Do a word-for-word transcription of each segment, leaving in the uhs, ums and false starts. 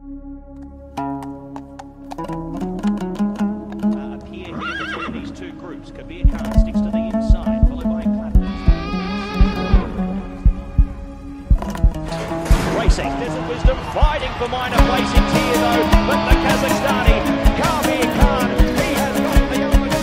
Appear here between these two groups. Kabir Khan sticks to the inside, followed by Clapton. Racing, Desert Wisdom fighting for minor place in tier though, but the Kazakhstani, Kabir Khan, he has got the element.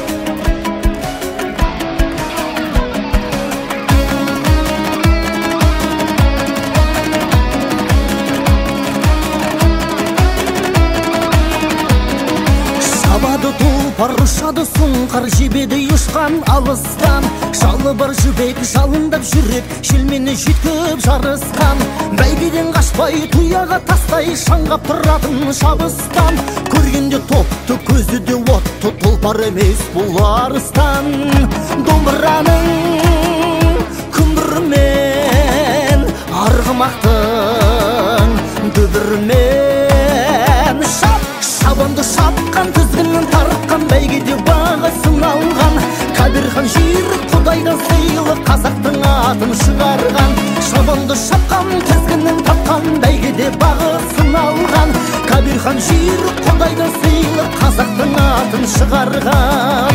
Шабады тұлпар ұшады сұңқар жебеді ұшқан алыстан. Жалы бар жібек жалындап жүрек желмені жүйткіп жарысқан. Бәйгеден қашпай туяға тастай шаңғап тұратын шабыстан. Көргенде топты көзі де отты тұлпар емес бұл арыстан. Домбыраның күмбірімен арғымақтың дүбірімен шап шабанды шапқан тізгінін тартқан бәйгеде бағасын алған. Кабирхан жүйрік құдайдан сыйлы қазақтың атын шығарған. Шабанды шапқан тізгінін тапқан бәйгеде бағасын алған. Кабирхан жүйрік құдайдан сыйлы қазақтың атын шығарған.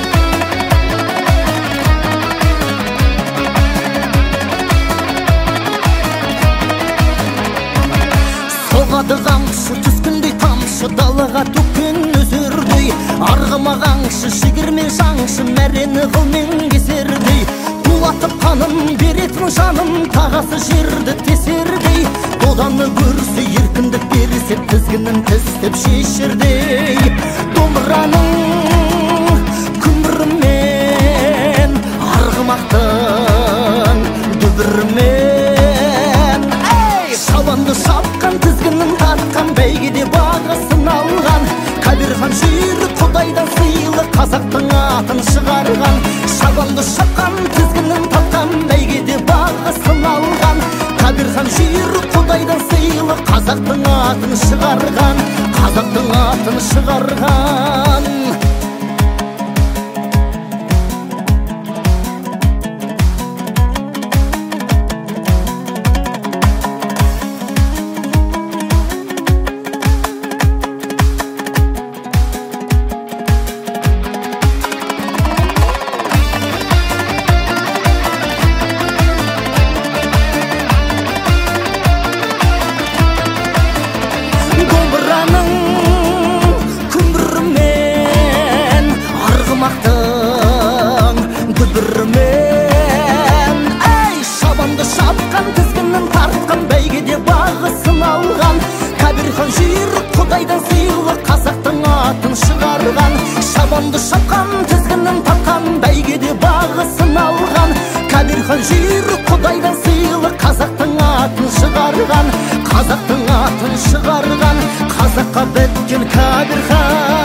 Соғады қамшы түскіндей тамшы далаға төккен өзірдей. Арғымағаншы шегірмен шаңшы мәрені қылмен кесердей. Тулатып қанын беретін жаным тағасы жерді тесердей. Доданы көрсе еркіндік берсе тізгінін тістеп шешірдей. Домбыраның күмбірімен арғымақтың дүбірімен шабанды шапқан тізгінін тартқан бәйгеде бағасын алған. Кабирхан жүйрік құдайдан сыйлы қазақтың атын шығарған. Шабанды шапқан тізгінін тартқан бәйгеде бағасын алған. Кабирхан жүйрік құдайдан сыйлы қазақтың атын шығарған. Қазақтың атын шығарған. Дүбірімен әй шабанды шапқан тізгінін тартқан бәйгеде бағасын алған. Кабирхан жүйрік құдайдан сыйлы қазақтың атын шығарған. Шабанды шапқан тізгінін тартқан бәйгеде бағасын алған. Кабирхан жүйрік құдайдан сыйлы қазақтың атын шығарған. Қазақтың атын шығарған. Қазаққа біткен Кабирхан.